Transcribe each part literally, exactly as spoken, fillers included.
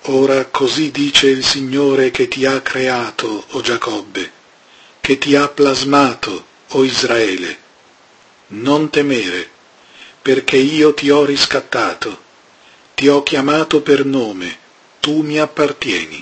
Ora così dice il Signore che ti ha creato, o Giacobbe, che ti ha plasmato, o Israele. Non temere, perché io ti ho riscattato, ti ho chiamato per nome, tu mi appartieni.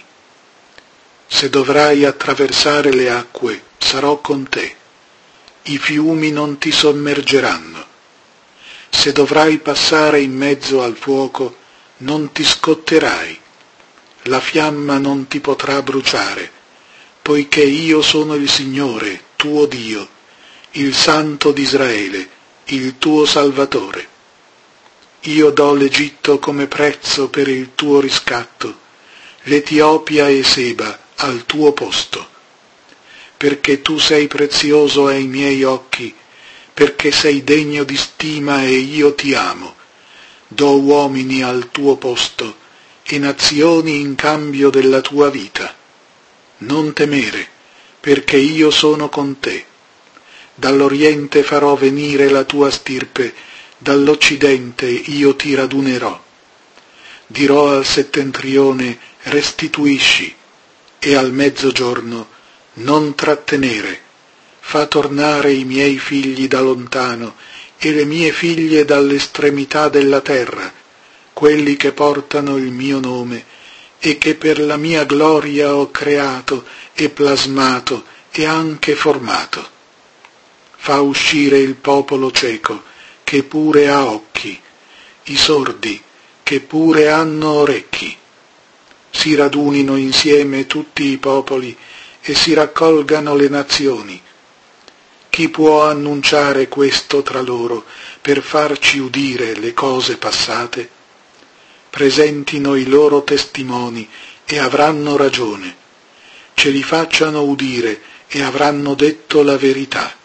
Se dovrai attraversare le acque, sarò con te, i fiumi non ti sommergeranno. Se dovrai passare in mezzo al fuoco, non ti scotterai, la fiamma non ti potrà bruciare, poiché io sono il Signore, tuo Dio, il Santo d'Israele, il tuo Salvatore. Io do l'Egitto come prezzo per il tuo riscatto, l'Etiopia e Seba al tuo posto, perché tu sei prezioso ai miei occhi, perché sei degno di stima e io ti amo. Do uomini al tuo posto e nazioni in cambio della tua vita. Non temere, perché io sono con te. Dall'Oriente farò venire la tua stirpe, dall'Occidente io ti radunerò. Dirò al settentrione, restituisci, e al mezzogiorno, non trattenere. Fa tornare i miei figli da lontano e le mie figlie dall'estremità della terra, quelli che portano il mio nome e che per la mia gloria ho creato e plasmato e anche formato. Fa uscire il popolo cieco, che pure ha occhi, i sordi, che pure hanno orecchi. Si radunino insieme tutti i popoli e si raccolgano le nazioni. Chi può annunciare questo tra loro per farci udire le cose passate? Presentino i loro testimoni e avranno ragione, ce li facciano udire e avranno detto la verità.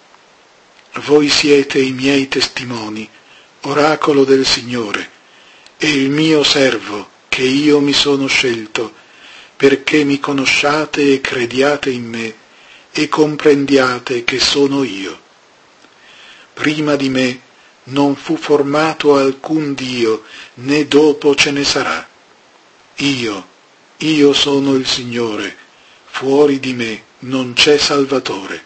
Voi siete i miei testimoni, oracolo del Signore, e il mio servo che io mi sono scelto, perché mi conosciate e crediate in me, e comprendiate che sono io. Prima di me non fu formato alcun Dio, né dopo ce ne sarà. Io, io sono il Signore, fuori di me non c'è Salvatore.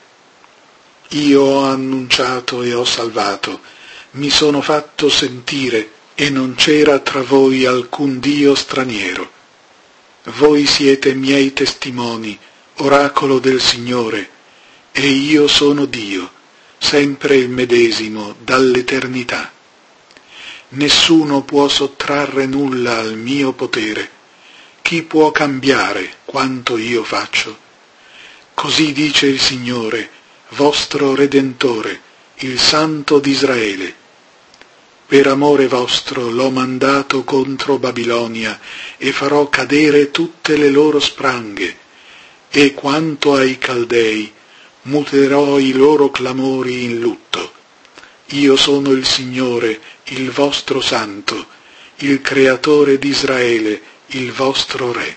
Io ho annunciato e ho salvato, mi sono fatto sentire, e non c'era tra voi alcun Dio straniero. Voi siete miei testimoni, oracolo del Signore, e io sono Dio, sempre il medesimo, dall'eternità. Nessuno può sottrarre nulla al mio potere. Chi può cambiare quanto io faccio? Così dice il Signore, vostro Redentore, il Santo d'Israele. Per amore vostro l'ho mandato contro Babilonia e farò cadere tutte le loro spranghe. E quanto ai Caldei, muterò i loro clamori in lutto. Io sono il Signore, il vostro Santo, il Creatore d'Israele, il vostro Re.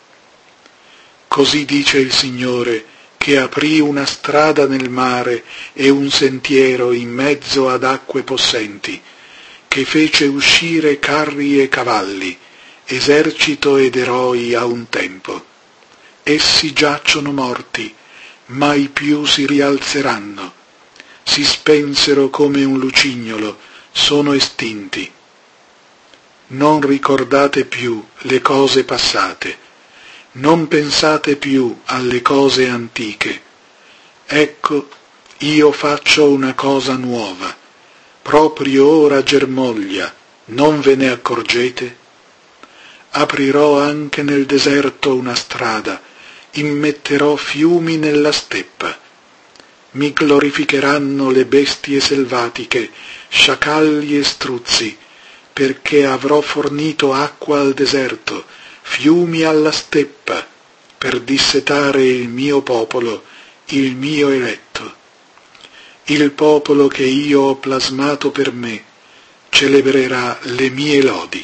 Così dice il Signore, che aprì una strada nel mare e un sentiero in mezzo ad acque possenti, che fece uscire carri e cavalli, esercito ed eroi a un tempo. Essi giacciono morti, mai più si rialzeranno. Si spensero come un lucignolo, sono estinti. Non ricordate più le cose passate, non pensate più alle cose antiche. Ecco, io faccio una cosa nuova, proprio ora germoglia, non ve ne accorgete? Aprirò anche nel deserto una strada, immetterò fiumi nella steppa. Mi glorificheranno le bestie selvatiche, sciacalli e struzzi, perché avrò fornito acqua al deserto, fiumi alla steppa, per dissetare il mio popolo, il mio eletto. Il popolo che io ho plasmato per me celebrerà le mie lodi.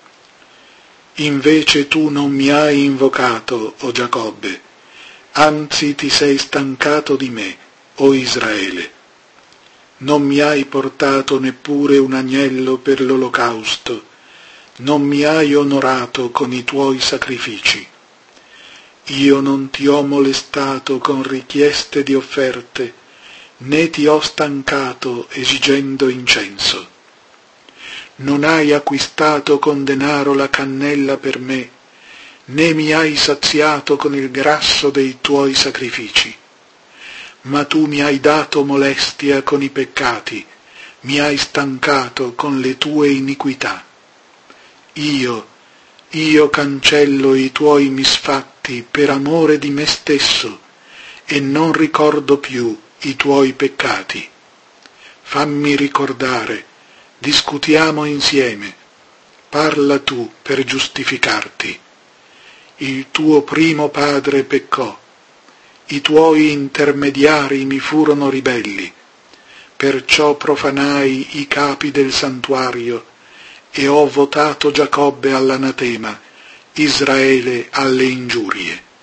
Invece tu non mi hai invocato, o Giacobbe, anzi ti sei stancato di me, o Israele. Non mi hai portato neppure un agnello per l'olocausto, non mi hai onorato con i tuoi sacrifici. Io non ti ho molestato con richieste di offerte, né ti ho stancato esigendo incenso. Non hai acquistato con denaro la cannella per me, né mi hai saziato con il grasso dei tuoi sacrifici. Ma tu mi hai dato molestia con i peccati, mi hai stancato con le tue iniquità. Io, io cancello i tuoi misfatti per amore di me stesso, e non ricordo più i tuoi peccati. Fammi ricordare, discutiamo insieme, parla tu per giustificarti. Il tuo primo padre peccò, i tuoi intermediari mi furono ribelli, perciò profanai i capi del santuario e ho votato Giacobbe all'anatema, Israele alle ingiurie.